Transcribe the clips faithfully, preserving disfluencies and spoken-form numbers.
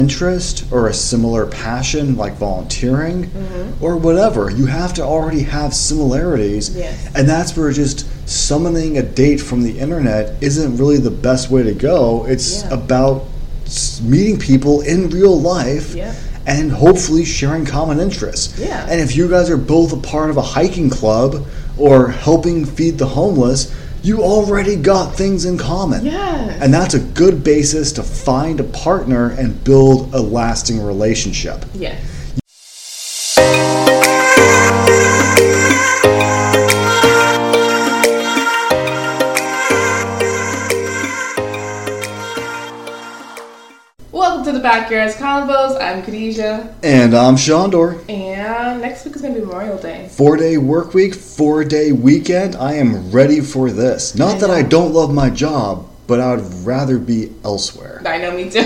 interest or a similar passion like volunteering Mm-hmm. or whatever. You have to already have similarities. Yes. And that's where just summoning a date from the internet isn't really the best way to go. It's Yeah. about s- meeting people in real life. Yeah. And hopefully sharing common interests. Yeah. And if you guys are both a part of a hiking club or helping feed the homeless, you already got things in common. Yes. And that's a good basis to find a partner and build a lasting relationship. Yes. Welcome to the Backyards Convos. I'm Khadijah. And I'm Shondor. And next week is going to be Memorial Day. Four-day work week, four-day weekend. I am ready for this. Not I that I know. don't love my job, but I would rather be elsewhere. I know, me too.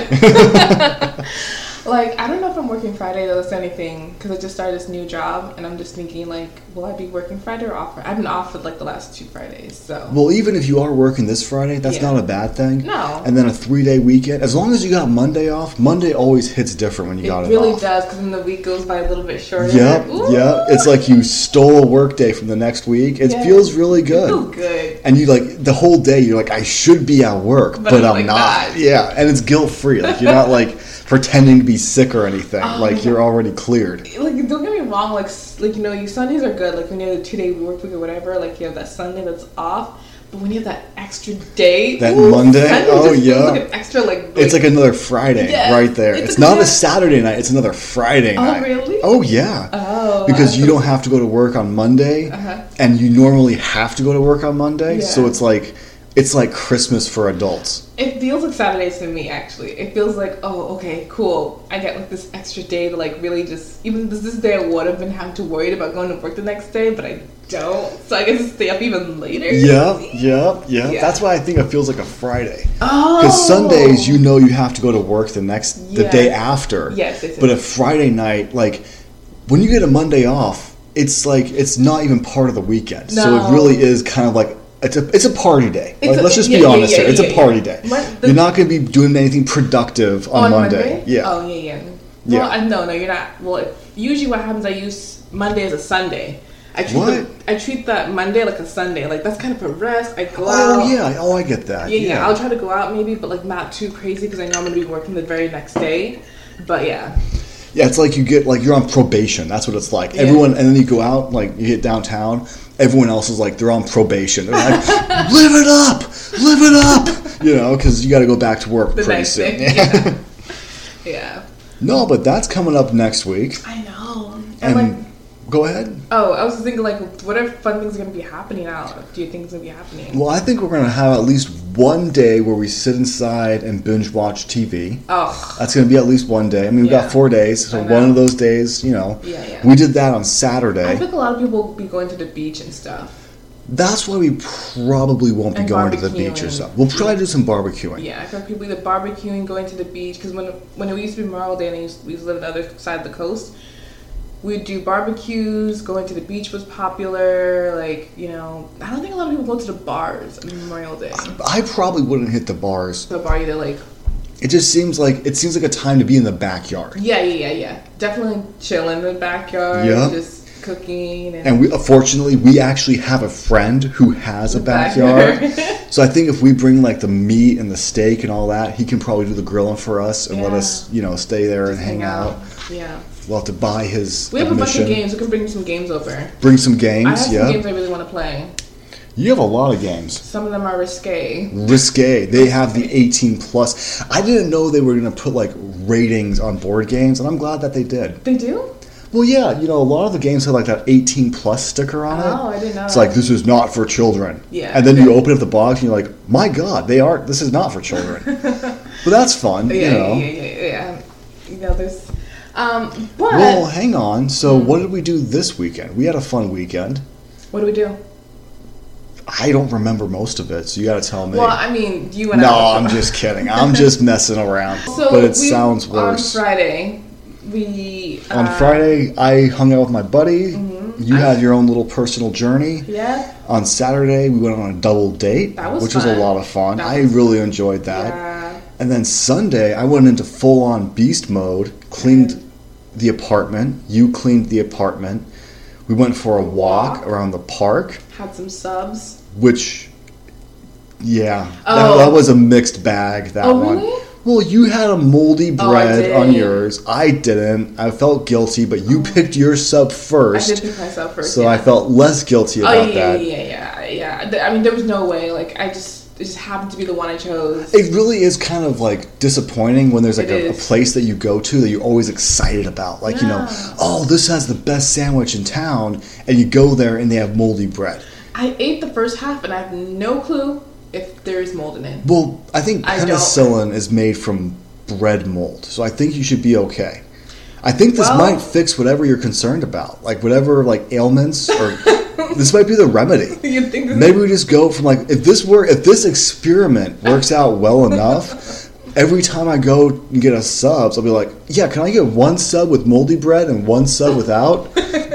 Like, I don't know if I'm working Friday though. That's anything because I just started this new job, and I'm just thinking like, will I be working Friday or off? I've been off for like the last two Fridays, so. Well, even if you are working this Friday, that's Yeah. not a bad thing. No. And then a three-day weekend. As long as you got Monday off, Monday always hits different when you It got it really off. does because then the week goes by a little bit shorter. Yep, Ooh. yep. It's like you stole a work day from the next week. It Yeah. feels really It good. feels good. And you like the whole day you're like, I should be at work, But but, I'm I'm like not. not. Yeah, and it's guilt free. Like you're not like pretending to be sick or anything. Oh, like yeah. you're already cleared. Like, don't get me wrong. Like, s- like you know, you Sundays are good. Like when you have a two day work week or whatever. Like you have that Sunday that's off. But when you have that extra day, That ooh, Monday? Sunday Oh, just feels yeah. like an extra like. It's like another Friday Yes, right there. it's It's, a not a good- Saturday night. It's another Friday Oh, night. really? Oh yeah. Oh, Because I you thought- don't have to go to work on Monday, Uh-huh. and you normally have to go to work on Monday. Yeah. So it's like it's like Christmas for adults. It feels like Saturdays to me, actually. It feels like, oh, okay, cool. I get like this extra day to like really just, even this, this day I would have been having to worry about going to work the next day, but I don't. So I get to stay up even later. Yep, yep, yep. Yeah. That's why I think it feels like a Friday. Oh. Because Sundays, you know, you have to go to work the next, the Yeah. day after. Yes, yes, yes. But a Friday night, like when you get a Monday off, it's like it's not even part of the weekend. So No. it really is kind of like it's a it's a party day. It's Like, a- let's just yeah, be yeah, honest yeah, here. It's yeah, a party yeah. day. Mon- the- You're not going to be doing anything productive on, On Monday. Yeah. Oh, yeah, yeah. Yeah. Well, I, no, no, you're not. Well, it, usually what happens, I use Monday as a Sunday. I treat What? The, I treat that Monday like a Sunday. Like that's kind of a rest. I go Oh out. yeah. Oh, I get that. Yeah, yeah, I'll try to go out maybe, but like not too crazy because I know I'm gonna be working the very next day. But yeah, Yeah, it's like you get like you're on probation. That's what it's like. Yeah. Everyone, and then you go out, like you get downtown. Everyone else is like they're on probation. They're like, live it up, live it up. You know, because you got to go back to work the pretty next soon. day. Yeah. Yeah. No, but that's coming up next week. I know. And, And like, go ahead. oh, I was just thinking like, what are fun things are gonna be happening out? Do you think is gonna be happening? Well, I think we're gonna have at least one day where we sit inside and binge watch T V. Oh, That's gonna be at least one day. I mean, we've Yeah. got four days, so I know. one of those days, you know, Yeah, yeah. we did that on I Saturday. think a lot of people will be going to the beach and stuff. That's why we probably won't be And going to the beach or barbecuing. something. We'll try to do some barbecuing. Yeah, I feel like people either barbecuing, going to the beach, because when when it used to be Memorial Day and I used, we used to live on the other side of the coast, we'd do barbecues, going to the beach was popular, like, you know, I don't think a lot of people go to the bars on Memorial Day. I probably wouldn't hit the bars. The bar either like, It just seems like it seems like a time to be in the backyard. yeah, yeah, yeah, yeah. Definitely chill in the backyard, Yeah. just cooking. And, And we, fortunately, we actually have a friend who has a backyard. So I think if we bring like the meat and the steak and all that, he can probably do the grilling for us and let Yeah. us, you know, stay there and just hang out. Yeah. We'll have to buy his We have a bunch admission. of games. We can bring some games over. Bring some I games, have some yeah. games I really want to play. You have a lot of games. Some of them are risque. Risque. They have the eighteen plus. I didn't know they were going to put like ratings on board games, and I'm glad that they did. They do? Well, yeah, you know, a lot of the games have like that eighteen plus sticker on it. Oh, I didn't know It's that. like, this is not for children. Yeah. And then you open up the box and you're like, my God, they are, this is not for children. But that's fun, Yeah, you know. yeah, yeah, yeah, yeah. You know, there's, um, but Well, hang on. So, Hmm. what did we do this weekend? We had a fun weekend. what do we do? I don't remember most of it, so you got to tell me. Well, I mean, you and no, I. I'm just kidding. I'm just messing around. So but it we- sounds worse. On Friday, we On uh, Friday, I hung out with my buddy. Mm-hmm. You had your own little personal journey. Yeah. On Saturday, we went on a double date, That was which was a fun. lot of fun. That I was- really enjoyed that. Yeah. And then Sunday, I went into full-on beast mode, cleaned the apartment. You cleaned the apartment. We went for a walk, walk. around the park. Had some subs. Which, yeah, oh. that, that was a mixed bag, that oh, one. Really? Well, you had a moldy bread oh, on yours. I didn't. I felt guilty, but you oh. picked your sub first. I did pick myself first. So yeah. I felt less guilty about oh, yeah, that. Yeah, yeah, yeah, yeah. I mean, there was no way. Like, I just, it just happened to be the one I chose. It really is kind of like disappointing when there's like a, a place that you go to that you're always excited about. Like, yeah. you know, oh, this has the best sandwich in town, and you go there and they have moldy bread. I ate the first half and I have no clue if there is mold in it. Well, I think penicillin I is made from bread mold, so I think you should be okay. I think this well, might fix whatever you're concerned about, like whatever like ailments, or this might be the remedy. You think this Maybe we just go from like if this were if this experiment works out well enough, every time I go and get a subs, I'll be like, yeah, can I get one sub with moldy bread and one sub without?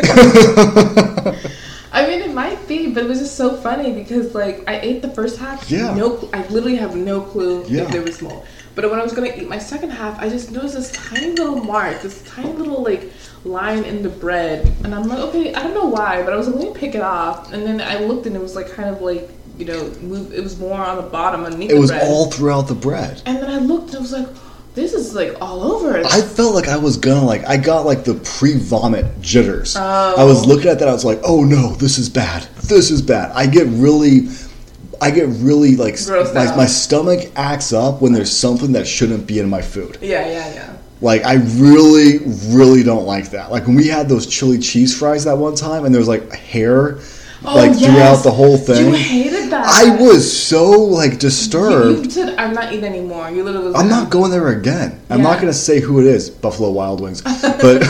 I mean, it might be, but it was just so funny because like I ate the first half. Yeah. No, I literally have no clue yeah. if there was mold. But when I was gonna eat my second half, I just noticed this tiny little mark, this tiny little like line in the bread, and I'm like, okay, I don't know why, but I was like, let me pick it off, and then I looked and it was like kind of like you know, move. It was more on the bottom underneath. It the was bread. all throughout the bread. And then I looked and I was like, this is like all over. I felt like I was gonna like I got like the pre-vomit jitters. Oh. I was looking at that. I was like, oh no, this is bad. This is bad. I get really. I get really, like, my, my stomach acts up when there's something that shouldn't be in my food. Yeah, yeah, yeah. Like, I really, really don't like that. Like, when we had those chili cheese fries that one time, and there was, like, hair, oh, like, yes. throughout the whole thing. You hated that. I was so, like, disturbed. You, you said, I'm not eating anymore. You literally was I'm like, not going there again. I'm yeah. not going to say who it is, Buffalo Wild Wings. But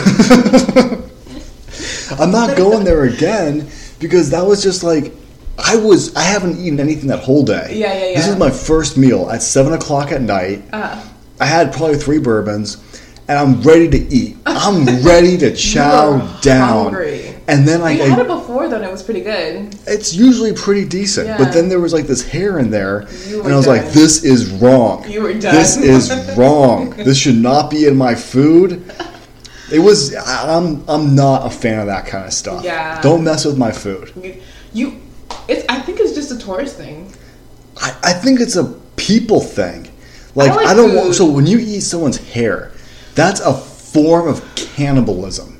I'm not going there again because that was just, like... I was. I haven't eaten anything that whole day. Yeah, yeah, yeah. This is my first meal at seven o'clock at night. Uh, I had probably three bourbons, and I'm ready to eat. I'm ready to chow down. Hungry. And then I you had it before, though, and it was pretty good. It's usually pretty decent, yeah. but then there was like this hair in there, and I was done. like, "This is wrong. You were done. This is wrong. This should not be in my food." It was. I'm. I'm not a fan of that kind of stuff. Yeah. Don't mess with my food. You. you It's. I think it's just a tourist thing. I, I think it's a people thing. Like I, like I don't food. want. So when you eat someone's hair, that's a form of cannibalism.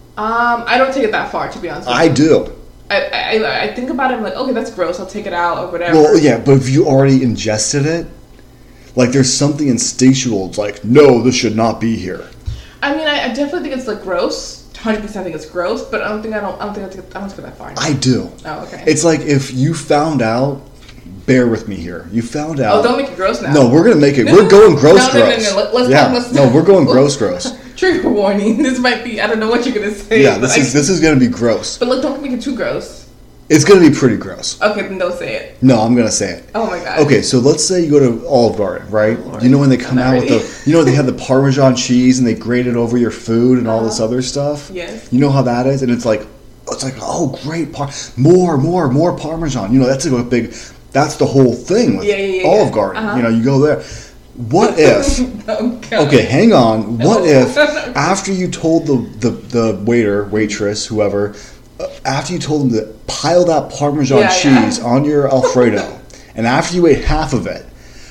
Um, I don't take it that far, to be honest with I you. do. I, I I think about it. I'm like, okay, that's gross. I'll take it out or whatever. Well, yeah, but if you already ingested it, like there's something instinctual. It's like, no, this should not be here. I mean, I, I definitely think it's like gross. one hundred percent think it's gross, but I don't think I don't. I don't think I, take, I don't go that far. I do. Oh, okay. It's like if you found out. Bear with me here. You found out. Oh, don't make it gross now. No, we're gonna make it. No, we're going gross, no, no, gross. No, no, no. Let's, yeah. let's, no, we're going gross, gross. Trigger warning. This might be. I don't know what you're gonna say. Yeah, this is I, this is gonna be gross. But look, don't make it too gross. It's gonna be pretty gross. Okay, then don't say it. No, I'm gonna say it. Oh my god. Okay, so let's say you go to Olive Garden, right? Oh, you know when they come out ready. with the, you know they have the Parmesan cheese and they grate it over your food and all uh-huh. this other stuff. Yes. You know how that is, and it's like, it's like, oh great, par- more, more, more Parmesan. You know that's a big. That's the whole thing with yeah, yeah, yeah, Olive yeah. Garden. Uh-huh. You know, you go there. What if? Oh, okay, hang on. What if after you told the, the, the waiter, waitress, whoever, uh, after you told them to pile that Parmesan yeah, cheese yeah. on your Alfredo, and after you ate half of it,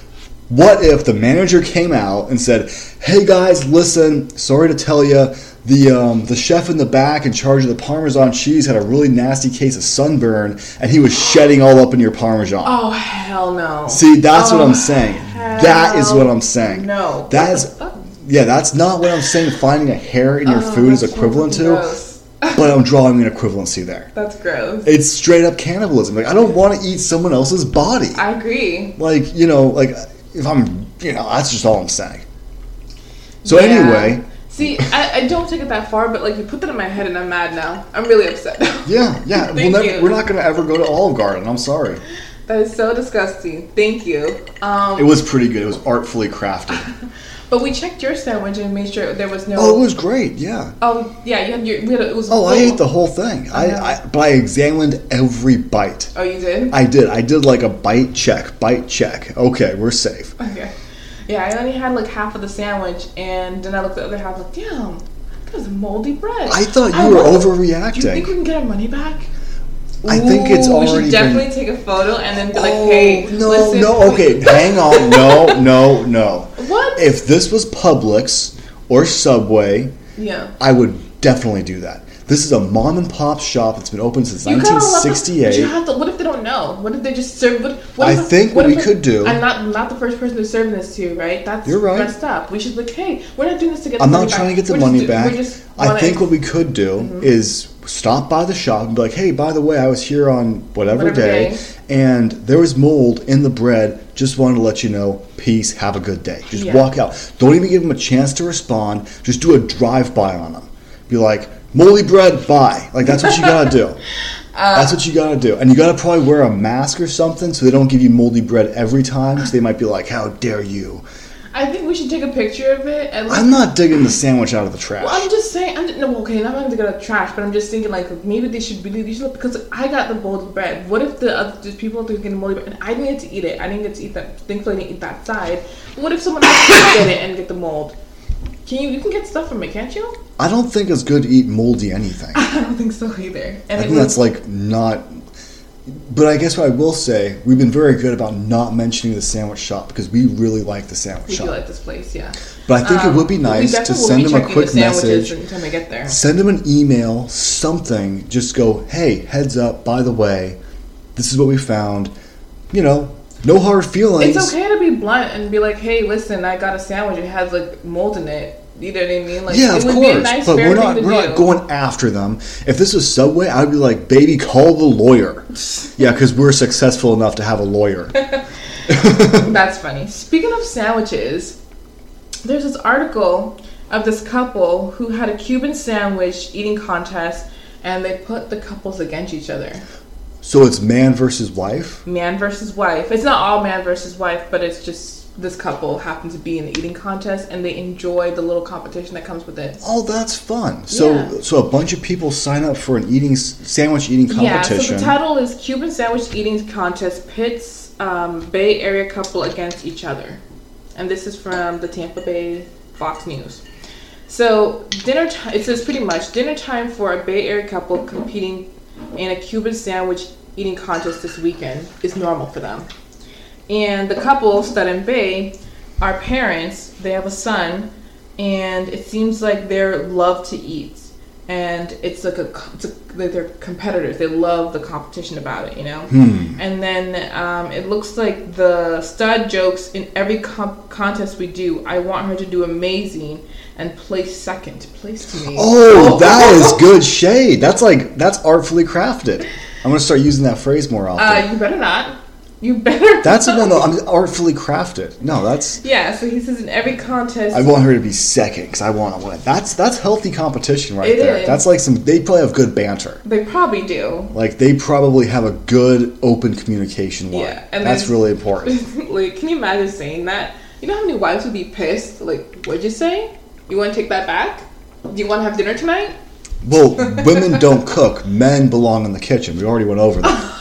what if the manager came out and said, "Hey guys, listen, sorry to tell you, the um, the chef in the back in charge of the Parmesan cheese had a really nasty case of sunburn, and he was shedding all up in your Parmesan." Oh hell no! See, that's oh, what I'm saying. That is what I'm saying. No, that's yeah, that's not what I'm saying. Finding a hair in your oh, food is equivalent to, gross. But I'm drawing an equivalency there. That's gross. It's straight up cannibalism. Like I don't want to eat someone else's body. I agree. Like you know, like if I'm, you know, that's just all I'm saying. So yeah. anyway. See, I, I don't take it that far, but like you put that in my head and I'm mad now. I'm really upset now. Yeah, yeah. Thank we'll you. never, we're not going to ever go to Olive Garden. I'm sorry. That is so disgusting. Thank you. Um, it was pretty good. It was artfully crafted. But we checked your sandwich and made sure there was no... Oh, it was great, yeah. Oh, yeah, you had your... We had a, it was oh, full. I ate the whole thing. I, I But I examined every bite. Oh, you did? I did. I did like a bite check. Bite check. Okay, we're safe. Okay. Yeah, I only had like half of the sandwich, and then I looked at the other half like, damn, that's moldy bread. I thought you I were wonder, overreacting. Do you think we can get our money back? I think it's Ooh, already we should definitely been... take a photo and then be like, Oh, hey, no, listen, no, okay, hang on. No, no, no. What? If this was Publix or Subway, Yeah. I would definitely do that. This is a mom and pop shop that's been open since You gotta nineteen love sixty-eight. them, but you have to, what if they don't know? What if they just serve? What, what I if, think what what if we it- could do- I'm not not the first person to serve this to, right? That's You're right. messed up. We should be like, hey, we're not doing this to get. I'm the not money trying back. to get the We're money just, back. We just I wanna- think what we could do Mhm. is stop by the shop and be like, hey, by the way, I was here on whatever, Whatever day, day. and there was mold in the bread. Just wanted to let you know. Peace. Have a good day. Just Yeah. walk out. Don't even give them a chance to respond. Just do a drive-by on them. Be like, moldy bread, bye. Like, that's what you gotta do. Uh, That's what you gotta do. And you gotta probably wear a mask or something so they don't give you moldy bread every time, because they might be like, how dare you. I think we should take a picture of it. And I'm not digging the sandwich out of the trash. Well, I'm just saying. I'm just, no, okay, not going to get out of trash, but I'm just thinking like maybe they should really, they should, because I got the moldy bread. What if the other the people are getting moldy bread and I didn't get to eat it? I didn't get to eat that. Thankfully, I didn't eat that side. What if someone else can get it and get the mold? Can you? You can get stuff from it, can't you? I don't think it's good to eat moldy anything. I don't think so either. And I it think that's was- like not. But I guess what I will say, we've been very good about not mentioning the sandwich shop because we really like the sandwich we shop. do like this place, yeah. But I think Um, it would be we nice to definitely will send be them a checking quick the sandwiches message, until we get there. send them an email, something. Just go, hey, heads up, by the way, this is what we found. You know, no hard feelings. It's okay to be blunt and be like, "Hey, listen, I got a sandwich. It has like mold in it." You know what I mean? Like, Yeah, it of would course, be a nice, but fair we're thing not to we're do. not going after them. If this was Subway, I'd be like, "Baby, call the lawyer." Yeah, because we're successful enough to have a lawyer. That's funny. Speaking of sandwiches, there's this article of this couple who had a Cuban sandwich eating contest, and they put the couples against each other. So it's man versus wife. Man versus wife. It's not all man versus wife, but it's just this couple happened to be in the eating contest, and they enjoy the little competition that comes with it. Oh, that's fun. So Yeah. so a bunch of people sign up for an eating sandwich eating Yeah, so competition. the title is Cuban Sandwich Eating Contest Pits um, Bay Area Couple Against Each Other. And this is from the Tampa Bay Fox News. So dinner time, it says pretty much, dinner time for a Bay Area couple competing in a Cuban sandwich eating contest this weekend is normal for them. And the couple, Stud and Bay, are parents. They have a son, and it seems like they love to eat. And it's like a, it's a like they're competitors. They love the competition about it, you know. Hmm. And then um, it looks like the Stud jokes in every comp- contest we do. I want her to do amazing and place second. Place to me. Oh, that is good shade. That's like that's artfully crafted. I'm gonna start using that phrase more often. Uh, you better not. You better. That's not. no, no. I'm artfully crafted. No, that's. Yeah. So he says in every contest. I want her to be second because I want to win. That's that's healthy competition right It there. is. That's like some. They probably have good banter. They probably do. Like they probably have a good open communication line. Yeah, and that's then- really important. Like, can you imagine saying that? You know how many wives would be pissed? Like, what'd you say? You want to take that back? Do you want to have dinner tonight? Well, women don't cook. Men belong in the kitchen. We already went over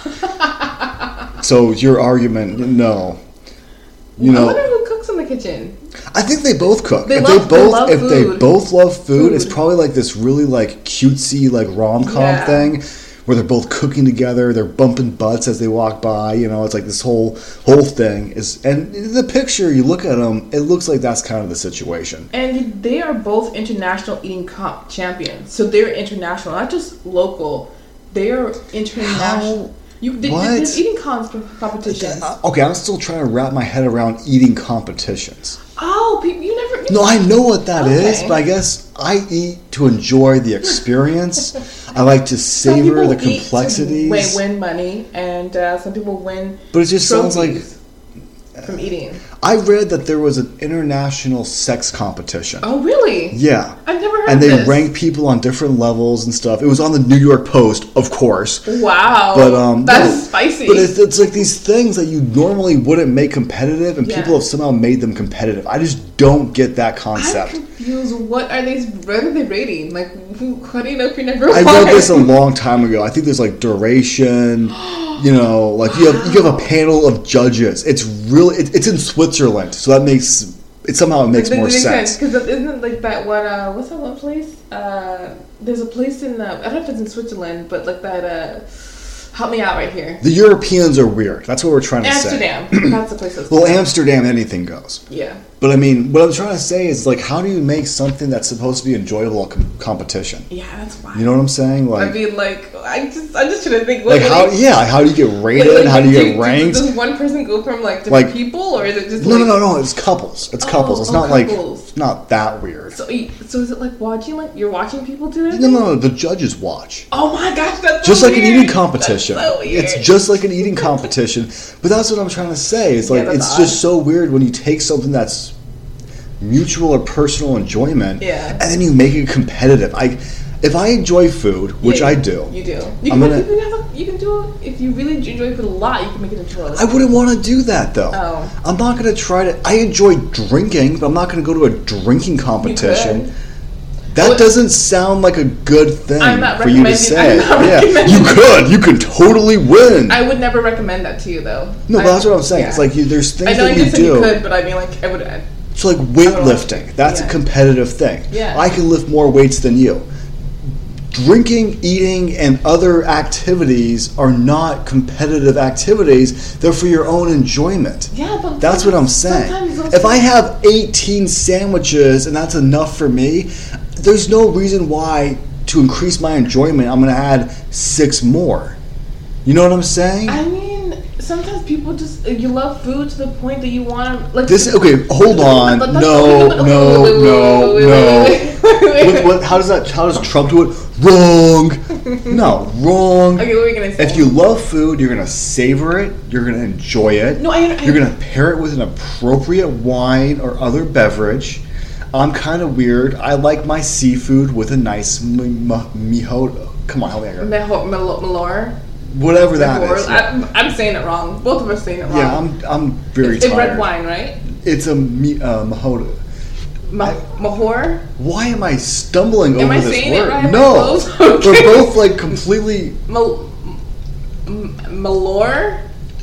that. So your argument, no. You I know, wonder who cooks in the kitchen. I think they both cook. They if love- they they both, love if they food. both love food, it's Food. probably like this really like cutesy like rom com Yeah. thing where they're both cooking together. They're bumping butts as they walk by. You know, it's like this whole whole thing is. And in the picture, you look at them, it looks like that's kind of the situation. And they are both international eating comp champions. So they're international, not just local. They are international. How- You, th- what? There's eating comp- competitions. Uh, Okay, I'm still trying to wrap my head around eating competitions. Oh, pe- you never. You No, I know what that is, Okay. but I guess I eat to enjoy the experience. I like to Some savor the people eat to complexities. win, win money, and uh, some people win. But it just sounds like trophies from eating. I read that there was an international sex competition. Oh, really? Yeah. I've never heard And they this. rank people on different levels and stuff. It was on the New York Post, of course. Wow. But um, that's no, spicy. But it's, it's like these things that you normally wouldn't make competitive, and Yeah. people have somehow made them competitive. I just don't get that I'm concept. confused. What are they? What are they rating? Like, who, how do you know if you're never? I won? read this a long time ago. I think there's like duration. You know, like you have you have a panel of judges. It's really it, it's in Switzerland, so that makes it somehow it makes It more makes sense. Because isn't it like that one, uh, what's that one place? Uh, there's a place in, uh, I don't know if it's in Switzerland, but like that, uh, help me out right here. The Europeans are weird. That's what we're trying to Amsterdam. say. Amsterdam. That's the place that's Well, Amsterdam, anything goes. Yeah. But I mean, what I'm trying to say is, like, how do you make something that's supposed to be enjoyable com- competition? Yeah, that's why. You know what I'm saying? Like, I mean, like, I just, I'm just trying to think. like what, how? like, Yeah, how do you get rated? like, like, how do you do, get ranked? Does one person go from like different Like- people, or is it just No, like, no, no, no. It's couples. It's Oh, couples. It's oh, not like couples. it's not that weird. So, you- so is it like watching? Like you're watching people do it? No, no, no. The judges watch. Oh my gosh, that's Just so like an weird. eating competition. That's so weird. It's just like an eating competition. But that's what I'm trying to say. It's Yeah, like that's it's odd. just so weird when you take something that's mutual or personal enjoyment, Yeah. and then you make it competitive. I, if I enjoy food, which Yeah, I do, You do. You I'm can, gonna- you can have a, you can do it if you really enjoy food a lot. You can make it into a. I wouldn't want to do that though. Oh. I'm not going to try to. I enjoy drinking, but I'm not going to go to a drinking competition. could. That Well, doesn't sound like a good thing I'm not for you to recommending- say. I'm not Yeah, recommending- you could. You could totally win. I would never recommend that to you though. no, but I- that's what I'm saying. yeah. It's like you, there's things I know that you you said do. you could, but I mean, like, I would. I, It's like weightlifting. That's Yeah. a competitive thing. Yeah. I can lift more weights than you. Drinking, eating, and other activities are not competitive activities. They're for your own enjoyment. yeah, but That's what I'm saying. sometimes those If I things- have eighteen sandwiches and that's enough for me, there's no reason why to increase my enjoyment I'm going to add six more. You know what I'm saying? I mean, sometimes people just you love food to the point that you want to like. This okay. Hold on. But No, that's- okay, but- no, wait, wait, no, wait, wait, no. wait, wait, wait, wait. What, what, how does that? How does Trump do it? Wrong. No, wrong. Okay, what are we gonna say? If you love food, you're gonna savor it. You're gonna enjoy it. No, I- I- You're gonna pair it with an appropriate wine or other beverage. I'm kind of weird. I like my seafood with a nice m- m- mijo. Come on, help me out. here. Meho- Mel- Malor. Whatever that Malor. is. Yeah, I'm, I'm saying it wrong. Both of us saying it wrong. yeah I'm. I'm very it's, it's tired. red wine, right? It's a mi- uh, mahota. Ma- Mahor. Why am I stumbling Am over I this saying it word? right? Am I No, close? we're Okay. both like completely. Mal- M- Malor.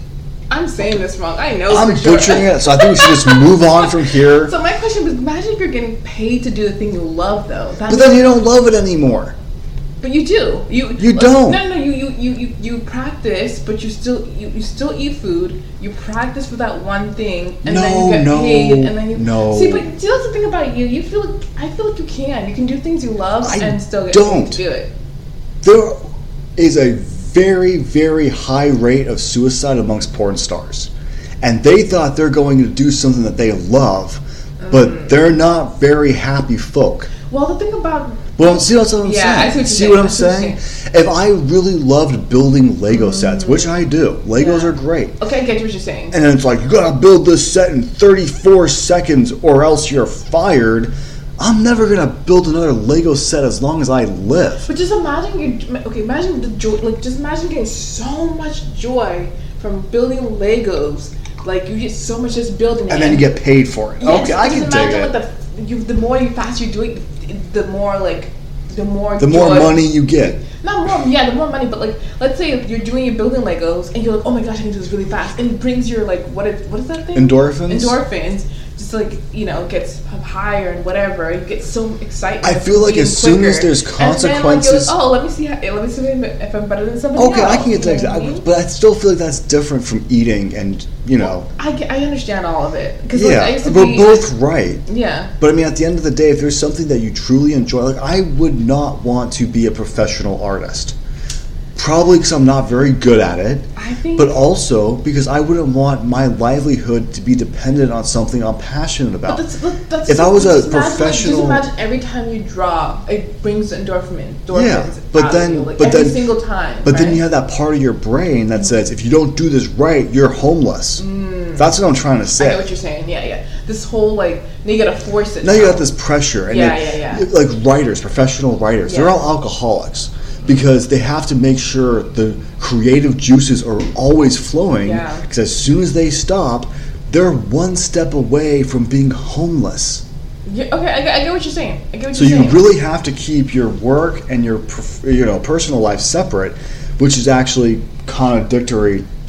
I'm saying this wrong. I know. I'm for sure. butchering it, so I think we should just move on from here. So my question was: imagine if you're getting paid to do the thing you love, though. That But then you don't love it anymore. But you do. You You don't. No, no, you you, you, you you practice, but you still you, you still eat food. You practice for that one thing, and then No, you get no, paid, and then you no. see. But see, that's the thing about you. You feel. Like, I feel like you can. You can do things you love I and still get don't. paid to do it. There is a very, very high rate of suicide amongst porn stars. And they thought they're going to do something that they love, but Mm. they're not very happy folk. Well, the thing about Well, see what I'm Yeah, I saying? see what you're see saying. what I I'm see what saying? you're If I really loved building Lego sets, which I do, Legos Yeah. are great. okay, I get what you're saying. And then it's like, you gotta build this set in thirty-four seconds or else you're fired. I'm never gonna build another Lego set as long as I live. But just imagine you. Okay, imagine the joy. Like, just imagine getting so much joy from building Legos. Like, you get so much just building it. And then you get paid for it. Yeah, Okay, I just can dig imagine it. what the you the more you fast you do it, the more like the more The more joy- money you get. Not more, yeah, the more money. But like, let's say if you're doing your building Legos and you're like, oh my gosh, I can do this really fast, and it brings your like what is what is that thing? Endorphins? Endorphins. Just like you know, gets higher and whatever. You get so excited. I feel like being as soon as quicker. there's And then, like, you're consequences- like, oh, let me see. How, let me see if I'm better than somebody Okay, else. I can get you to know what I that. mean? But I still feel like that's different from eating and, you know. I, get- I understand all of it because like, I Yeah, used to we're be, both right. Yeah. But I mean, at the end of the day, if there's something that you truly enjoy, like I would not want to be a professional artist. Probably because I'm not very good at it, I think. but also because I wouldn't want my livelihood to be dependent on something I'm passionate about. But that's, but that's If I was a just imagine, like, professional- just imagine every time you draw, it brings endorphin, endorphins Yeah, but out of then- you, like, but every then- single time. But then right? you have that part of your brain that says, if you don't do this right, you're homeless. That's what I'm trying to I say. get what you're saying. Yeah, yeah. This whole like, now you gotta force it. Now you got this pressure, and Yeah, it- yeah, yeah. like writers, professional writers, they're Yeah. all alcoholics because they have to make sure the creative juices are always flowing. Yeah. Because as soon as they stop, they're one step away from being homeless. Yeah, okay, I, get- I get what you're saying. I get what So you're you saying. really have to keep your work and your prof- you know personal life separate, which is actually contradictory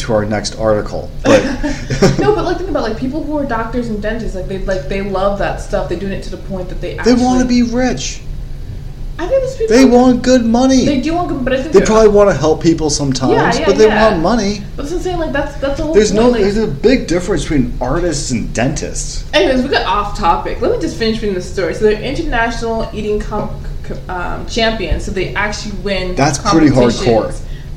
to our next article. But no, but like think about like people who are doctors and dentists, like they like they love that stuff. They're doing it to the point that they they actually, want to be rich. I think those people They want good money. They do want good, but I think They they're- probably want to help people sometimes, Yeah, yeah, but they yeah. want money. But I'm saying like that's that's the whole There's point. no, like, there's a big difference between artists and dentists. anyways, we got off topic. Let me just finish reading the story. So they're international eating com- um, champions. So they actually win. That's pretty competitions, hardcore.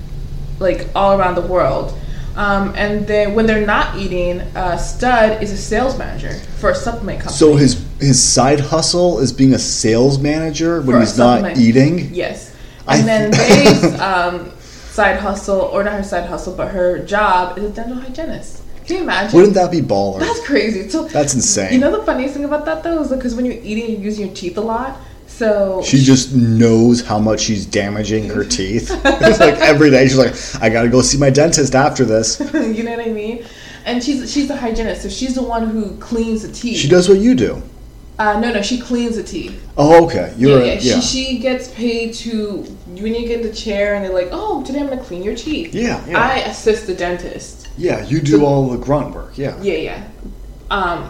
like all around the world. Um, and then when they're not eating, uh, Stud is a sales manager for a supplement company. So his his side hustle is being a sales manager when For a he's not supplement. eating. Yes. I And then th- Bay's um, side hustle, or not her side hustle, but her job is a dental hygienist. Can you imagine? Wouldn't that be baller? That's crazy. So That's insane. You know the funniest thing about that though is because when you're eating, you're using your teeth a lot. So She just knows how much she's damaging her teeth. It's like every day she's like, I gotta go see my dentist after this. you know what I mean? And she's she's the hygienist, so she's the one who cleans the teeth. She does what you do. Uh, no, no, she cleans the teeth. Oh, okay. You're yeah, a, yeah. yeah. She, she gets paid to when you get in the chair and they're like, oh, today I'm gonna clean your teeth. Yeah, yeah. I assist the dentist. yeah, you do all the grunt work. Yeah. Yeah, yeah. Um,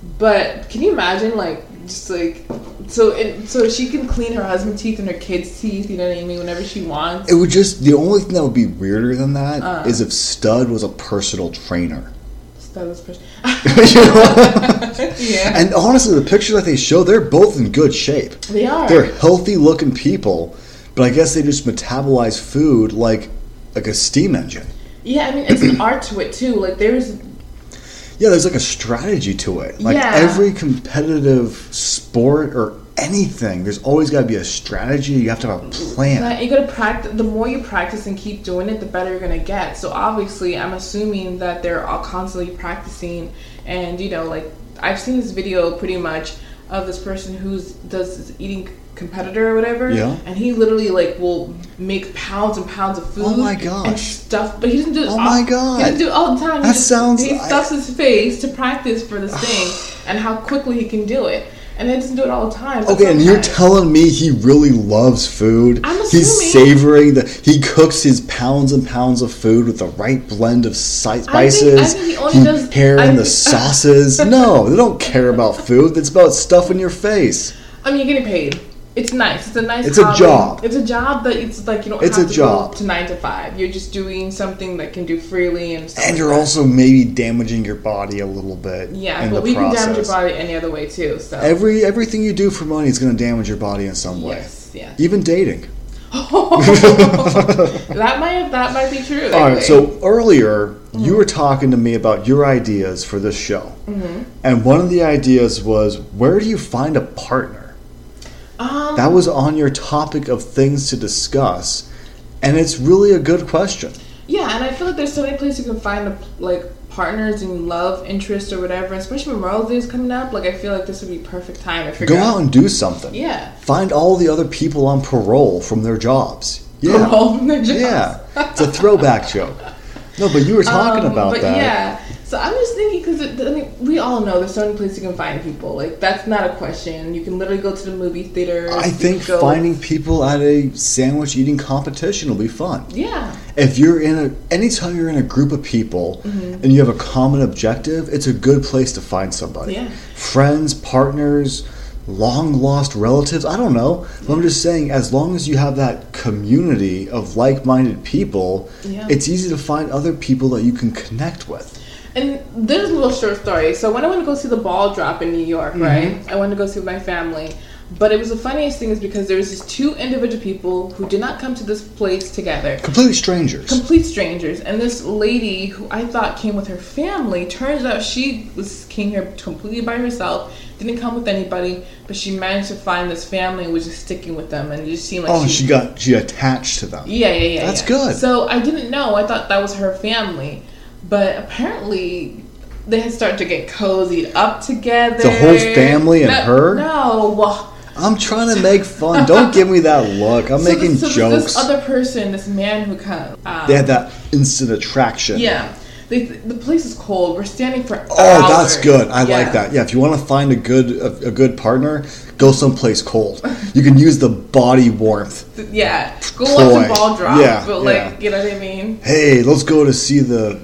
but can you imagine like just like so it, so she can clean her husband's teeth and her kids' teeth, you know what I mean, whenever she wants. It would just the only thing that would be weirder than that Uh. is if Stud was a personal trainer. That was pers- You know? yeah. And honestly, the pictures that they show, they're both in good shape. They are. They're healthy looking people, but I guess they just metabolize food like like a steam engine. Yeah, I mean it's an art to it too. Like there's Yeah, there's like a strategy to it. Like Yeah. every competitive sport or anything, there's always got to be a strategy. You have to have a plan. But you gotta practice. The more you practice and keep doing it, the better you're gonna get. So obviously, I'm assuming that they're all constantly practicing. And you know, like I've seen this video pretty much of this person who's does this eating competitor or whatever. Yeah. And he literally like will make pounds and pounds of food. Oh my And gosh. stuff, but he doesn't do it. Oh all, my God. He doesn't do it all the time. That he just, sounds He like- stuffs his face to practice for this thing, and how quickly he can do it. And he doesn't do it all the time. but Okay, and you're sometimes. telling me he really loves food? I'm He's assuming- savoring the. He cooks his pounds and pounds of food with the right blend of si- I think- spices. I think he only does- pairing I the think- sauces. No, they don't care about food. It's about stuff in your face. I mean, you're getting paid. It's nice. It's a nice. It's a hobby. job. It's a job that it's like you don't It's have a to job. go to nine to five. You're just doing something that can do freely and stuff. And like you're that. also maybe damaging your body a little bit. yeah, in but the we process. can damage your body any other way too. So Every everything you do for money is going to damage your body in some way. yes, yeah. Even dating. that might that might be true. All right. anyway. So earlier you were talking to me about your ideas for this show, Mm-hmm. and one of the ideas was where do you find a partner? um, That was on your topic of things to discuss, and it's really a good question. yeah, and I feel like there's so many places you can find a, like partners and love interest or whatever. Especially when Memorial Day is coming up, like I feel like this would be perfect time to figure Go out and do something. yeah. Find all the other people on parole from their jobs. Yeah. Parole from their jobs. Yeah. It's a throwback joke. No, but you were talking Um, about but that. yeah, so I'm just thinking because I mean we all know there's so many places you can find people. Like that's not a question. You can literally go to the movie theater. I you think can go- finding people at a sandwich eating competition will be fun. Yeah, If you're in a, anytime you're in a group of people Mm-hmm. and you have a common objective, it's a good place to find somebody. Yeah. Friends, partners, long lost relatives, I don't know. But I'm just saying, as long as you have that community of like minded people, Yeah. it's easy to find other people that you can connect with. and there's a little short story. So when I went to go see the ball drop in New York, Mm-hmm. right? I went to go see with my family. But it was the funniest thing is because there was these two individual people who did not come to this place together. Completely strangers. Complete strangers, and this lady who I thought came with her family, turns out she was came here completely by herself, didn't come with anybody, but she managed to find this family and was just sticking with them, and it just seemed like oh, she got she attached to them. yeah, yeah, yeah. That's yeah. good. So I didn't know. I thought that was her family, but apparently they had started to get cozied up together. The whole family and no, her? No, well. I'm trying to make fun. Don't give me that look. I'm so making this, so jokes. This other person, this man who kind of um, They had that instant attraction. yeah. They, the place is cold. We're standing for Oh, hours. that's good. I Yeah. like that. Yeah, if you want to find a good a, a good partner, go someplace cold. you can use the body warmth. Yeah, go watch the ball drop. Yeah, but yeah. like, you know what I mean? Hey, let's go to see the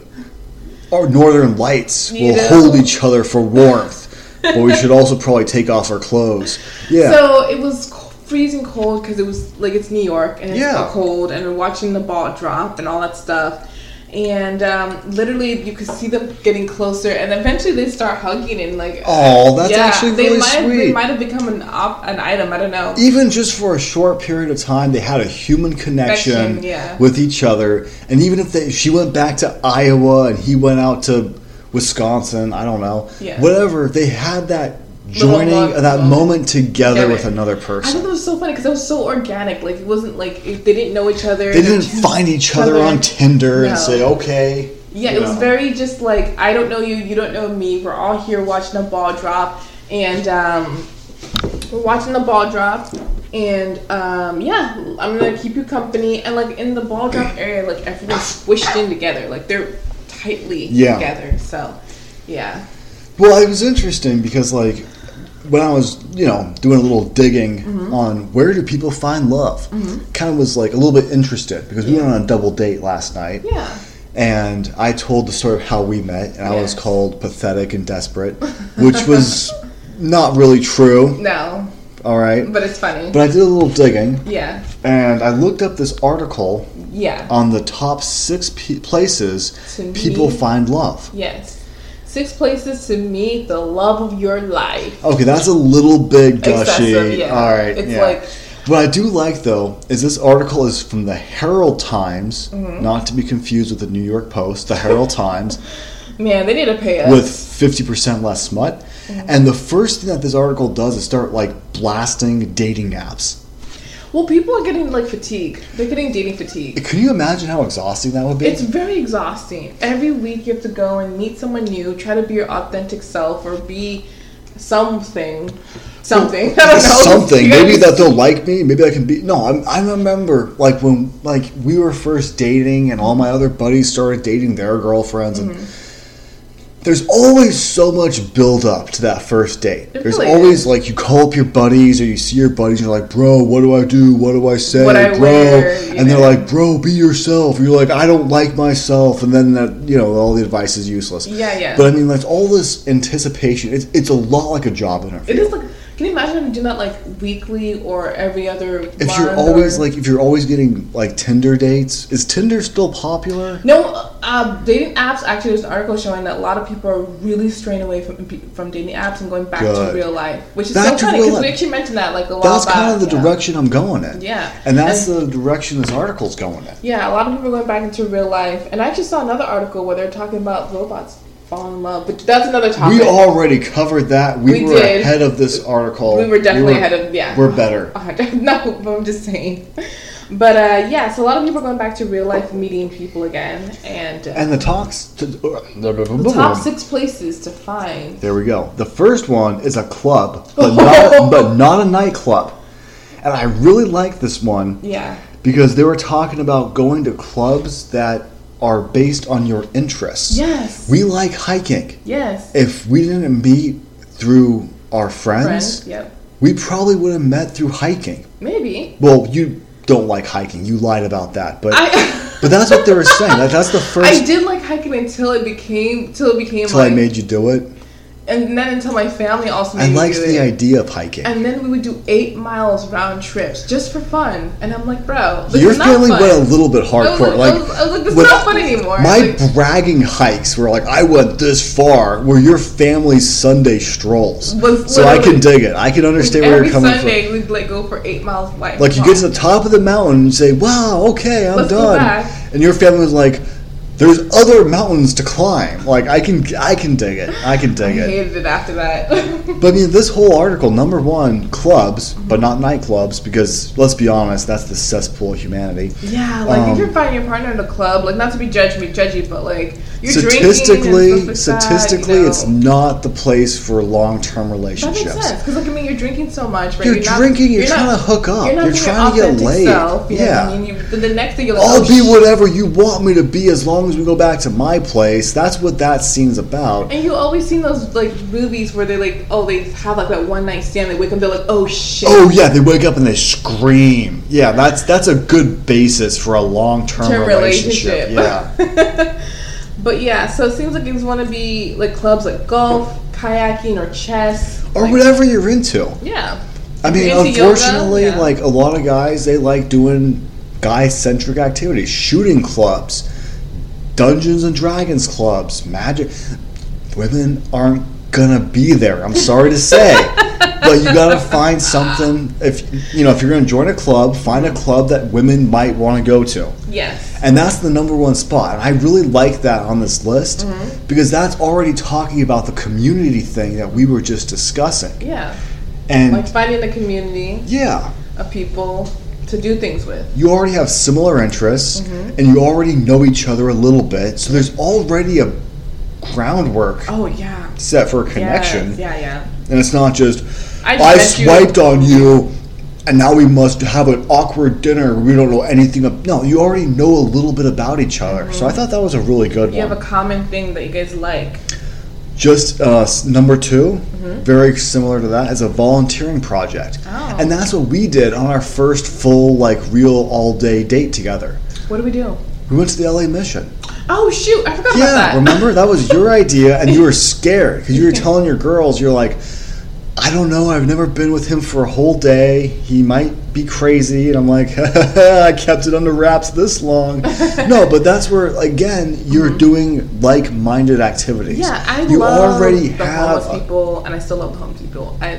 our Northern Lights. You We'll know? hold each other for warmth, but we should also probably take off our clothes. Yeah. So it was freezing cold because it was like it's New York and it's Yeah. cold, and we're watching the ball drop and all that stuff. And um, literally, you could see them getting closer, and eventually they start hugging and like. Oh, that's yeah, actually they really might, sweet. They might have become an op- an item. I don't know. Even just for a short period of time, they had a human connection, Connection, yeah. with each other. And even if they, she went back to Iowa and he went out to Wisconsin, I don't know, Yeah. whatever, they had that Little joining, moment- that moment together Yeah, with right. another I thought person. that was so funny because it was so organic. Like it wasn't like it, they didn't know each other. They didn't find each other on Tinder and No. say, okay. Yeah, you it was know. very just like I don't know you, you don't know me. We're all here watching a ball drop, and um, we're watching the ball drop, and um, yeah, I'm gonna keep you company. And like in the ball drop area, like everyone's squished in together, like they're tightly Yeah. together. So, yeah, Well, it was interesting because, like, when I was, you know, doing a little digging Mm-hmm. on where do people find love, kind of was, like, a little bit interested because we Yeah. went on a double date last night. yeah, And I told the story of how we met, and I was Yes. called pathetic and desperate, which was not really true, no, all right? but it's funny. But I did a little digging, yeah, and I looked up this article yeah, on the top six pe- places To people me- find love. yes. Six places to meet the love of your life. Okay, that's a little bit gushy. Excessive, yeah. All right, It's yeah. like- What I do like, though, is this article is from the Herald Times, Mm-hmm. not to be confused with the New York Post, the Herald Times, Man, they need to pay us. with fifty percent less smut. Mm-hmm. And the first thing that this article does is start, like, blasting dating apps. Well, people are getting like fatigue. They're getting dating fatigue. Can you imagine how exhausting that would be? It's very exhausting. Every week you have to go and meet someone new, try to be your authentic self or be something. Something. I don't know. Something. You Maybe gotta- that they'll like me. Maybe I can be. No, I'm, I remember like when like we were first dating, and all my other buddies started dating their girlfriends, and Mm-hmm. there's always so much build up to that first date. It There's really always is. like you call up your buddies or you see your buddies, and you're like, bro, what do I do? What do I say, What I bro? wear, you and they're know. like, bro, be yourself. You're like, I don't like myself, and then that you know all the advice is useless. Yeah, yeah. But I mean, like all this anticipation. It's it's a lot like a job interview. It is like. Can you imagine doing that like weekly or every other? If month you're always or- like, if you're always getting like Tinder dates, is Tinder still popular? No, uh, dating apps. Actually, there's an article showing that a lot of people are really straying away from from dating apps and going back Good. to real life, which is Back to so funny real because we life. actually mentioned that like a while That's back. kind of the yeah. direction I'm going in. Yeah. And that's And- the direction this article's going in. Yeah, a lot of people are going back into real life, and I actually saw another article where they're talking about robots falling in love, but that's another topic. We already covered that. We, We were did. ahead of this article. We were definitely were- ahead of yeah. We're better. No, but I'm just saying. But uh, yeah, so a lot of people are going back to real life, meeting people again, and, uh, And the talks. To, the top six places to find. There we go. The first one is a club, but not, but not a nightclub. And I really like this one Yeah. because they were talking about going to clubs that are based on your interests. Yes. We like hiking. Yes. If we didn't meet through our friends, Friends. Yep. we probably would have met through hiking. Maybe. Well, you don't like hiking. You lied about that, but I. but that's what they were saying. Like, that's the first. I did like hiking until it became until it became Until like, I made you do it. and then until my family also made I me liked do the it. idea of hiking. And then we would do eight miles round trips just for fun. And I'm like, bro, this Your is not family fun. went a little bit I was hardcore. like, Like, I was, I was like, this is when not I- fun anymore. My Like, bragging hikes were like, I went this far. Were your family's Sunday strolls? Was So I literally- can dig it. I can understand where every you're coming Sunday from. we'd like go for eight miles. Like, Like you get to the top of the mountain and you say, "Wow, okay, I'm Let's go done." back. And your family was like, "There's other mountains to climb." Like I can, I can dig it. I can I dig it. hated it after that. But I mean, this whole article, number one, clubs, but not nightclubs, because let's be honest, that's the cesspool of humanity. yeah, like Um, if you're finding your partner in a club, like not to be judgy, judgy, but like you're statistically, drinking and stuff like statistically, that, you know. it's not the place for long-term That relationships. makes sense because like I mean, you're drinking so much, right? You're, you're drinking. You're, you're trying not, to hook up. You're, not you're trying to get laid. Self, you know yeah. what I mean? You, the, the next thing you're like, I'll oh, be sh- whatever you want me to be as long as we go back to my place. That's what that scene's about. And you always seen those like movies where they like, oh, they have like that one night stand. They wake up, they're like, oh shit. Oh yeah, they wake up and they scream. Yeah, that's that's a good basis for a long-term Term relationship. relationship. Yeah. But yeah, so it seems like you want to be like clubs like golf, kayaking, or chess, Or like, whatever you're into. Yeah. I mean, If you're into unfortunately, yoga, yeah. like a lot of guys, they like doing guy-centric activities, shooting clubs, Dungeons and Dragons clubs, magic. Women aren't gonna be there. I'm sorry to say, but you gotta find something. If you know, if you're gonna join a club, find a club that women might want to go to. Yes. And that's the number one spot. And I really like that on this list Mm-hmm. because that's already talking about the community thing that we were just discussing. Yeah. And Like finding a community yeah, of people to do things with. you already have similar interests Mm-hmm. and you already know each other a little bit. So there's already a groundwork Oh yeah. set for a connection. Yes. Yeah, yeah. And it's not just, I I, just met you." swiped on you and now we must have an awkward dinner. We don't know anything. Of, no, you already know a little bit about each other. So I thought that was a really good You one. have a common thing that you guys like. Just uh, s- number two, very similar to that, is a volunteering project. Oh. And that's what we did on our first full, like, real all-day date together. What do we do? We went to the L A Mission. Oh shoot! I forgot Yeah, about that. remember? That was your idea, and you were scared because you were telling your girls, you're like, I don't know, I've never been with him for a whole day. He might be crazy. And I'm like, I kept it under wraps this long. No, but that's where, again, you're doing like-minded activities. Yeah, I you love already the have homeless people, and I still love the homeless people. I,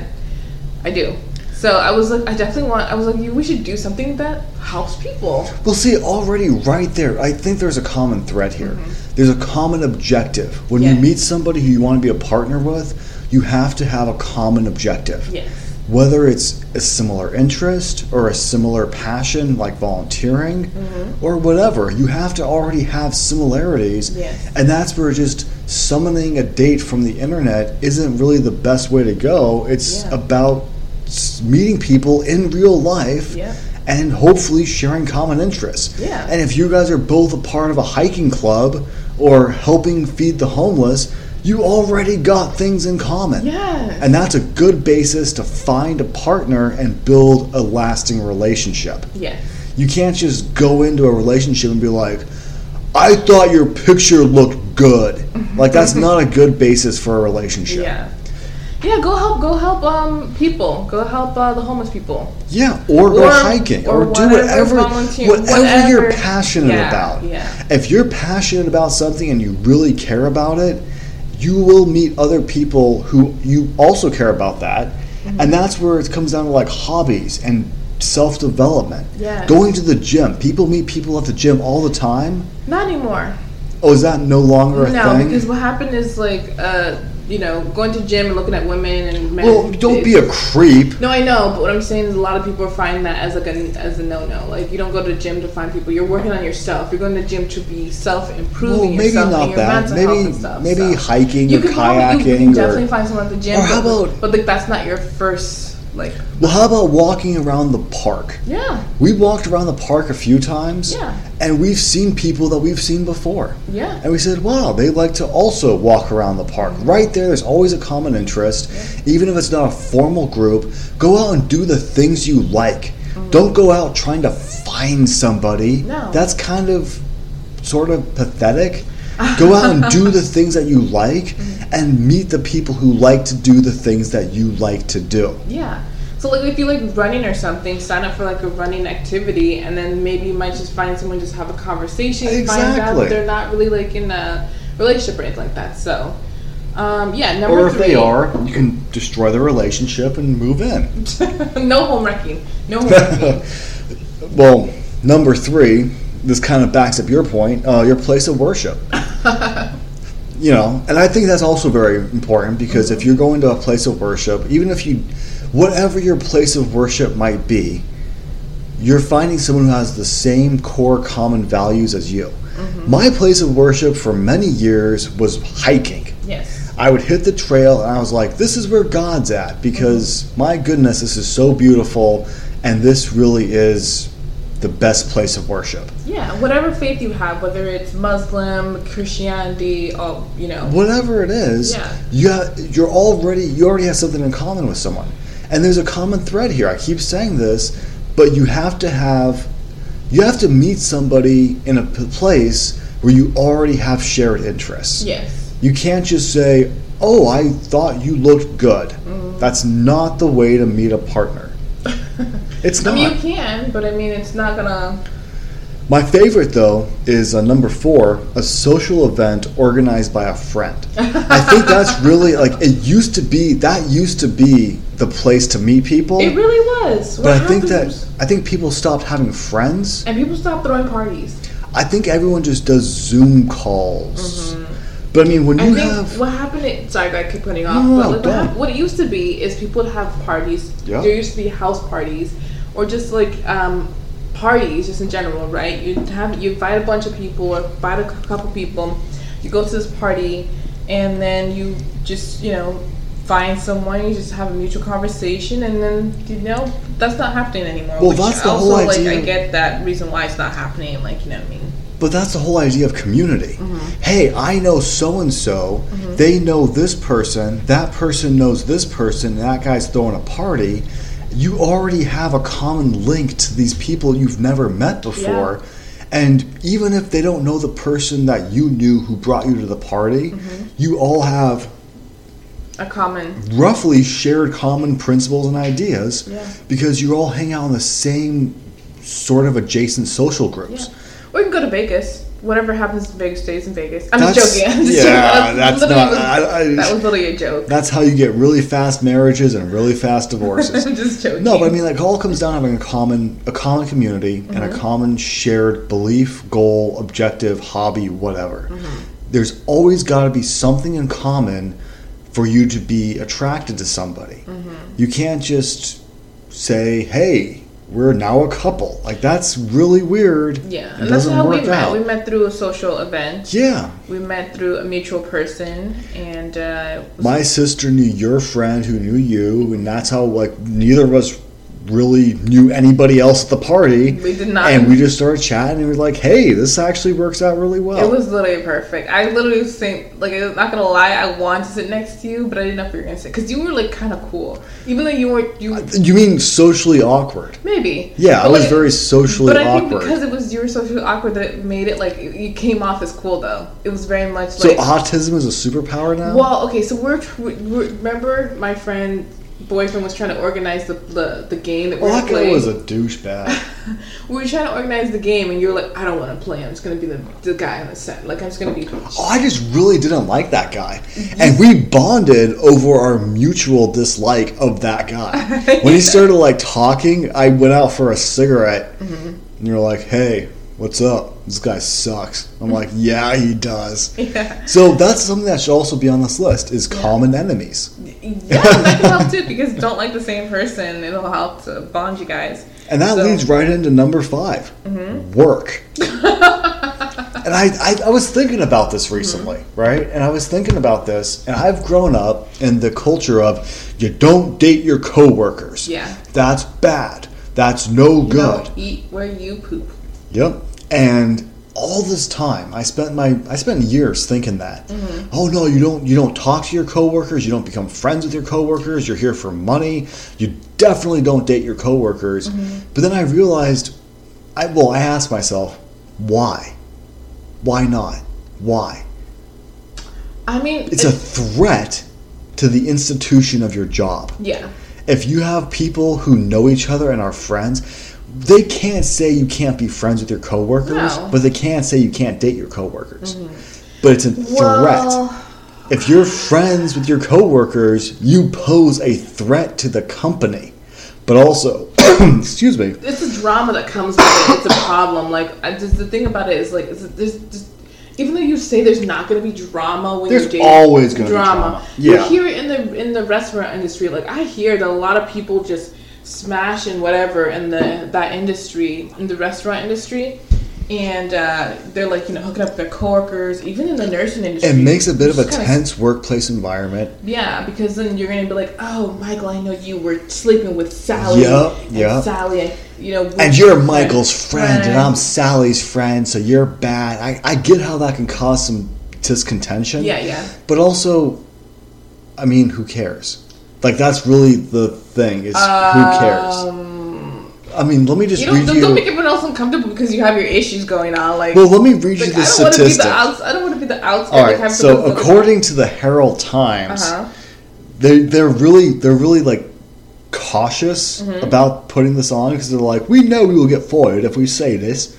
I do. So I was like, I definitely want. I was like, we should do something that helps people. Well, see, already right there, I think there's a common thread here. There's a common objective. When you Yes. meet somebody who you want to be a partner with, you have to have a common objective. Yes. Whether it's a similar interest or a similar passion, like volunteering, or whatever, you have to already have similarities. Yes. And that's where just summoning a date from the internet isn't really the best way to go. It's Yeah. about s- meeting people in real life Yeah. and hopefully sharing common interests. Yeah. And if you guys are both a part of a hiking club or helping feed the homeless, you already got things in common. Yes. And that's a good basis to find a partner and build a lasting relationship. Yes. You can't just go into a relationship and be like, I thought your picture looked good. Like, that's not a good basis for a relationship. Yeah. Yeah. Go help. Go help. Um, people. Go help uh, the homeless people. Yeah, or go Or- hiking, or, or do whatever, whatever, volunteer, whatever, you're whatever. passionate Yeah, about. yeah. If you're passionate about something and you really care about it, you will meet other people who you also care about that, Mm-hmm. and that's where it comes down to like hobbies and self-development. Yes. Going to the gym, people meet people at the gym all the time. Not anymore. Oh, is that no longer a No, thing? because what happened is like, uh, you know, going to gym and looking at women and men. Well, don't be a creep. No, I know, but what I'm saying is a lot of people find that as like a as a no no. Like you don't go to the gym to find people. You're working on yourself. You're going to the gym to be self improving Well, maybe yourself and not your that. mental health Maybe and stuff. maybe so. hiking You or could probably, you, you kayaking can or definitely find someone at the gym. or how but, about- but like that's not your first like. well, how about walking around the park? Yeah. We walked around the park a few times, Yeah. and we've seen people that we've seen before. Yeah. And we said, wow, they like to also walk around the park. Right there, there's always a common interest. Even if it's not a formal group, go out and do the things you like. Don't go out trying to find somebody. No. That's kind of sort of pathetic. Go out and do the things that you like and meet the people who like to do the things that you like to do. Yeah. So like if you like running or something, sign up for like a running activity, and then maybe you might just find someone, just have a conversation, find out Exactly. that they're not really like in a relationship or anything like that. So, um, yeah, number Or if three. they are, you can destroy the relationship and move in. No home wrecking. No home wrecking. Well, number three, this kind of backs up your point, uh, your place of worship. You know, and I think that's also very important because if you're going to a place of worship, even if you, whatever your place of worship might be, you're finding someone who has the same core common values as you. Mm-hmm. My place of worship for many years was hiking. Yes. I would hit the trail and I was like, this is where God's at, because mm-hmm. my goodness, this is so beautiful, and this really is the best place of worship. Yeah, whatever faith you have, whether it's Muslim, Christianity, or, you know. Whatever it is, yeah. you have, you're already, you already have something in common with someone. And there's a common thread here. I keep saying this, but you have to have, you have to meet somebody in a p- place where you already have shared interests. Yes. You can't just say, oh, I thought you looked good. Mm-hmm. That's not the way to meet a partner. It's not. I mean, you can, but I mean, it's not gonna. My favorite, though, is uh, number four, a social event organized by a friend. I think that's really, like, it used to be, that used to be the place to meet people. It really was. But what I think happens? that, I think people stopped having friends. And people stopped throwing parties. I think everyone just does Zoom calls. Mm-hmm. But I mean, when you I think have... what happened, it, sorry, I keep putting off, no, but like no, what, hap- what it used to be is people would have parties. Yeah. There used to be house parties, or just like um, parties, just in general, right? You have you invite a bunch of people, or invite a couple people. You go to this party, and then you just you know find someone. You just have a mutual conversation, and then you know that's not happening anymore. Well, that's the also, whole idea. Like I get that reason why it's not happening. Like you know what I mean. But that's the whole idea of community. Mm-hmm. Hey, I know so-and-so. Mm-hmm. They know this person. That person knows this person. And that guy's throwing a party. You already have a common link to these people you've never met before. Yeah. And even if they don't know the person that you knew who brought you to the party, mm-hmm. you all have a common, roughly shared common principles and ideas. Yeah. Because you all hang out in the same sort of adjacent social groups. Yeah. Or you can go to Vegas. Whatever happens in Vegas stays in Vegas. I'm that's, just joking. I'm just yeah, joking. that's not. Was, I, I, that was literally a joke. That's how you get really fast marriages and really fast divorces. I'm just joking. No, but I mean, like, it all comes down to having a common, a common community mm-hmm. and a common shared belief, goal, objective, hobby, whatever. Mm-hmm. There's always got to be something in common for you to be attracted to somebody. Mm-hmm. You can't just say, "Hey, we're now a couple." Like, that's really weird. Yeah, and and that's how we met. Out. We met through a social event. Yeah. We met through a mutual person, and uh, my sister knew your friend who knew you, and that's how, like, neither of us really knew anybody else at the party. We did not. And we just started chatting, and we were like, hey, this actually works out really well. It was literally perfect. I literally was saying, like, I'm not gonna lie, I wanted to sit next to you, but I didn't know if you were gonna sit, because you were, like, kind of cool. Even though you weren't, you... You mean socially awkward? Maybe. Yeah, but I was like, very socially but I awkward. think because it was, you were socially awkward, that it made it, like, you came off as cool, though. It was very much so like... So autism is a superpower now? Well, okay, so we're, we're remember my friend... boyfriend was trying to organize the the, the game that we well, were playing. Well, that guy was a douchebag. We were trying to organize the game, and you were like, I don't want to play. I'm just going to be the, the guy on the set. Like, I'm just going to be... Oh, I just really didn't like that guy. And we bonded over our mutual dislike of that guy. When he started, like, talking, I went out for a cigarette, mm-hmm. and you're like, hey, what's up? This guy sucks. I'm like, yeah, he does. Yeah. So that's something that should also be on this list, is yeah. common enemies. Yeah, that can help too, because don't like the same person. It'll help to bond you guys. And that so. leads right into number five, mm-hmm. work. And I, I, I was thinking about this recently, mm-hmm. right? And I was thinking about this, and I've grown up in the culture of you don't date your coworkers. Yeah. That's bad. That's no you good. Don't eat where you poop. Yep. And all this time, I spent my I spent years thinking that. Mm-hmm. Oh no, you don't you don't talk to your coworkers. You don't become friends with your coworkers. You're here for money. You definitely don't date your coworkers. Mm-hmm. But then I realized, I well, I asked myself, why? Why not? Why? I mean, it's, it's a threat to the institution of your job. Yeah. If you have people who know each other and are friends, they can't say you can't be friends with your coworkers, no. but they can't say you can't date your coworkers. Mm-hmm. But it's a well, threat. If you're friends with your coworkers, you pose a threat to the company. But also, excuse me. It's the drama that comes with it. It's a problem. Like, I just, the thing about it is, like, it's, there's just, even though you say there's not going to be drama when there's you're dating, always going to be drama. Yeah. You hear it in the in the restaurant industry. Like, I hear that a lot of people just smash and whatever in the that industry, in the restaurant industry, And uh, they're like, you know, hooking up with their coworkers, even in the nursing industry. It makes a bit of a kinda, tense workplace environment. Yeah, because then you're going to be like, oh, Michael, I know you were sleeping with Sally. Yep, and yep. Sally, you know. And you're Michael's friend, friend, and I'm Sally's friend, so you're bad. I, I get how that can cause some discontention. Yeah, yeah. But also, I mean, who cares? Like, that's really the thing, is um, who cares? I mean, let me just you don't, read don't, you... Don't make everyone else uncomfortable because you have your issues going on. Like, well, let me read like, you the I statistic. Outs, I don't want to be the outsider. All right, so according to the Herald Times, uh-huh. they, they're really, they're really, like, cautious mm-hmm. about putting this on because they're like, we know we will get fired if we say this.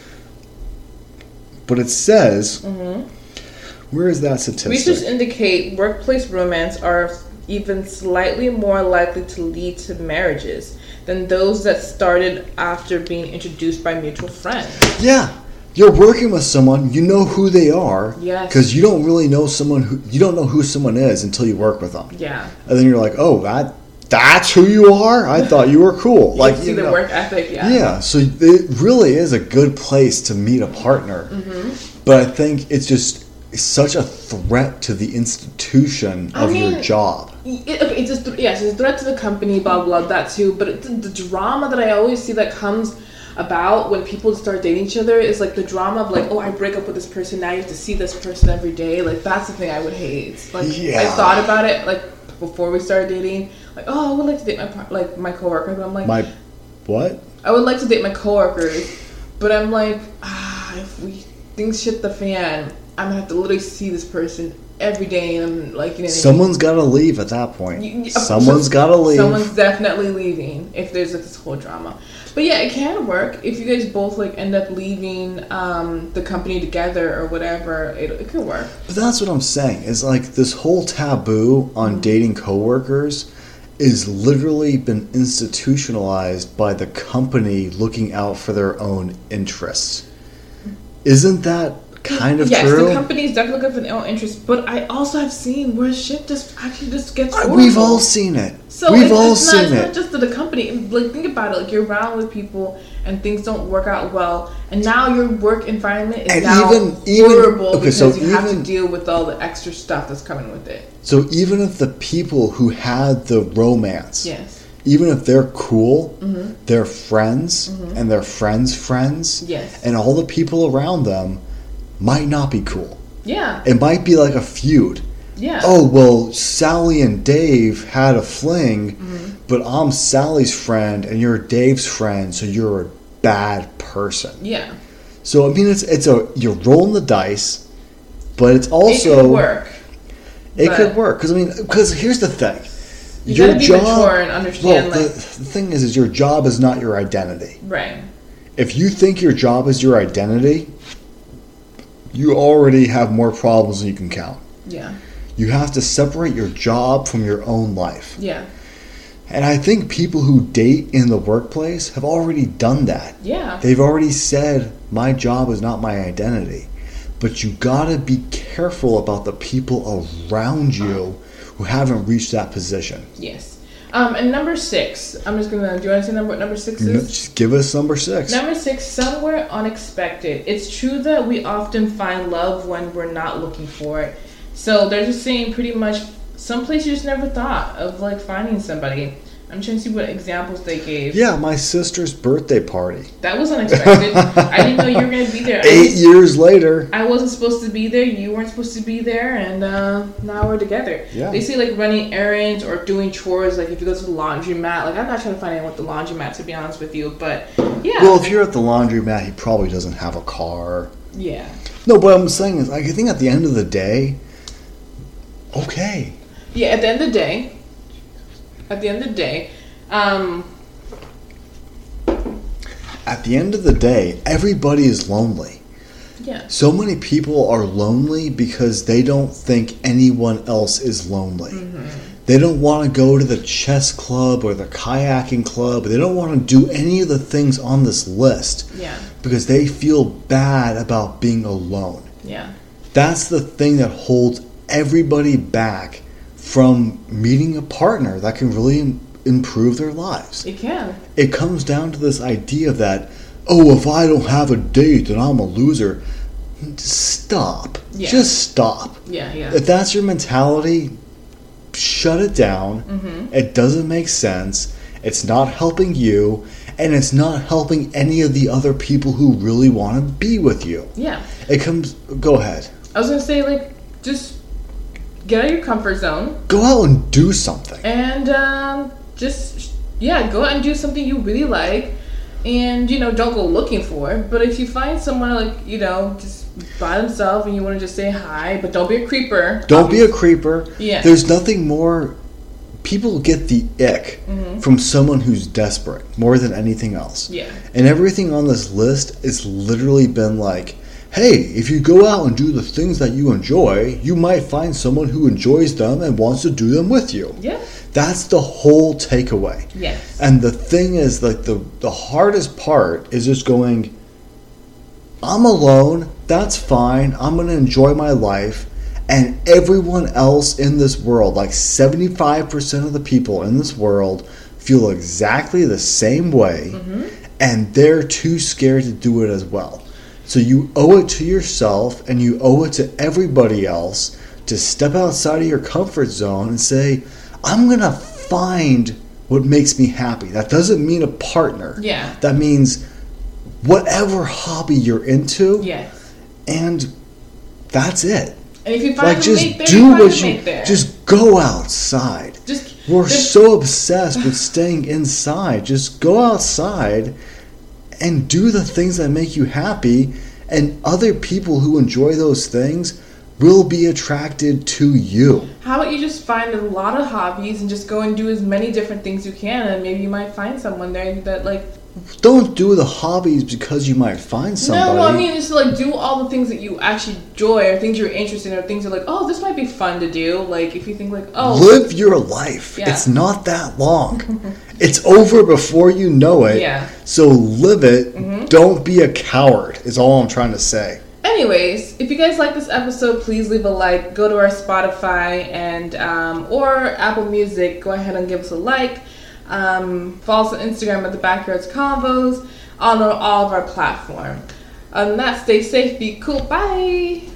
But it says... Mm-hmm. Where is that statistic? Research indicate workplace romance are even slightly more likely to lead to marriages than those that started after being introduced by mutual friends. Yeah. You're working with someone, you know who they are. Yes. Because you don't really know someone who you don't know who someone is until you work with them. Yeah. And then you're like, oh, that that's who you are? I thought you were cool. You like see you the know. work ethic, yeah. Yeah. So it really is a good place to meet a partner. Mm-hmm. But I think it's just such a threat to the institution of I mean, your job. It, okay, it's a, yes, it's a threat to the company, blah, blah, blah, that too. But it's the drama that I always see that comes about when people start dating each other is like the drama of like, oh, I break up with this person, now you have to see this person every day. Like, that's the thing I would hate. Like, yeah. I thought about it, like, before we started dating. Like, oh, I would like to date my, like, my coworkers. But I'm like... My what? I would like to date my coworkers. But I'm like, ah, if we things shit the fan... I'm gonna have to literally see this person every day, and like, you know, someone's got to leave at that point. You, you, someone's got to leave. Someone's definitely leaving if there's like this whole drama. But yeah, it can work if you guys both like end up leaving um, the company together or whatever. It, it can work. But that's what I'm saying. Is like this whole taboo on mm-hmm. dating coworkers is literally been institutionalized by the company looking out for their own interests. Isn't that kind of yes, true? Yes, the companies definitely look for their own interests, but I also have seen where shit just actually just gets horrible. We've all seen it. So We've it's, all it's seen not, it. It's not just to the company. Like, think about it. Like, you're around with people and things don't work out well, and now your work environment is and now even, even, horrible okay, because so you even, have to deal with all the extra stuff that's coming with it. So even if the people who had the romance, yes. even if they're cool, mm-hmm. they're friends, mm-hmm. and they're friends' friends, yes. and all the people around them might not be cool. Yeah. It might be like a feud. Yeah. Oh, well, Sally and Dave had a fling, mm-hmm. but I'm Sally's friend and you're Dave's friend, so you're a bad person. Yeah. So I mean, it's it's a you're rolling the dice, but it's also it could work. It could work because I mean, because here's the thing. You your gotta be job, mature and understand. Well, like, the, the thing is, is your job is not your identity. Right. If you think your job is your identity, you already have more problems than you can count. Yeah. You have to separate your job from your own life. Yeah. And I think people who date in the workplace have already done that. Yeah. They've already said, my job is not my identity. But you gotta be careful about the people around you who haven't reached that position. Yes. Um, and number six, I'm just gonna, do you want to say number, what number six is? No, just give us number six. Number six, somewhere unexpected. It's true that we often find love when we're not looking for it. So they're just saying pretty much some place you just never thought of, like, finding somebody. I'm trying to see what examples they gave. Yeah, my sister's birthday party. That was unexpected. I didn't know you were going to be there. Eight was, years later. I wasn't supposed to be there. You weren't supposed to be there. And uh, now we're together. Yeah. They say, like, running errands or doing chores. Like, if you go to the laundromat. Like, I'm not trying to find out what the laundromat, to be honest with you. But, yeah. Well, if you're at the laundromat, he probably doesn't have a car. Yeah. No, what I'm saying is, like, I think at the end of the day, okay. Yeah, at the end of the day, at the end of the day, um... At the end of the day, everybody is lonely. Yeah. So many people are lonely because they don't think anyone else is lonely. Mm-hmm. They don't want to go to the chess club or the kayaking club. They don't want to do any of the things on this list. Yeah. Because they feel bad about being alone. Yeah. That's the thing that holds everybody back from meeting a partner that can really im- improve their lives. It can. It comes down to this idea that oh, if I don't have a date, then I'm a loser. Stop. Yeah. Just stop. Yeah, yeah. If that's your mentality, shut it down. Mm-hmm. It doesn't make sense. It's not helping you, and it's not helping any of the other people who really want to be with you. Yeah. It comes... Go ahead. I was going to say, like, just get out of your comfort zone. Go out and do something. And um, just, yeah, go out and do something you really like. And, you know, don't go looking for it. But if you find someone, like, you know, just by themselves and you want to just say hi, but don't be a creeper. Don't be a creeper. Yeah. There's nothing more... People get the ick mm-hmm. from someone who's desperate more than anything else. Yeah. And everything on this list has literally been like, hey, if you go out and do the things that you enjoy, you might find someone who enjoys them and wants to do them with you. Yeah. That's the whole takeaway. Yes. And the thing is, like, the, the hardest part is just going, I'm alone, that's fine, I'm going to enjoy my life, and everyone else in this world, like seventy-five percent of the people in this world, feel exactly the same way, mm-hmm. and they're too scared to do it as well. So you owe it to yourself, and you owe it to everybody else to step outside of your comfort zone and say, I'm going to find what makes me happy. That doesn't mean a partner. Yeah. That means whatever hobby you're into. Yes. And that's it. And if you find like, a just mate there, do you find what a you mate there. just go outside. Just We're just- so obsessed with staying inside. Just go outside and do the things that make you happy, and other people who enjoy those things will be attracted to you. How about you just find a lot of hobbies and just go and do as many different things you can, and maybe you might find someone there that, like... Don't do the hobbies because you might find somebody. No, I mean, just like do all the things that you actually enjoy, or things you're interested in, or things you're like, oh, this might be fun to do. Like, if you think like, oh... Live your life. Yeah. It's not that long. It's over before you know it. Yeah. So live it. Mm-hmm. Don't be a coward, is all I'm trying to say. Anyways, if you guys like this episode, please leave a like. Go to our Spotify and um, or Apple Music. Go ahead and give us a like. Um, follow us on Instagram at the Backyards Convos on all of our platforms. Other than that, stay safe, be cool. Bye.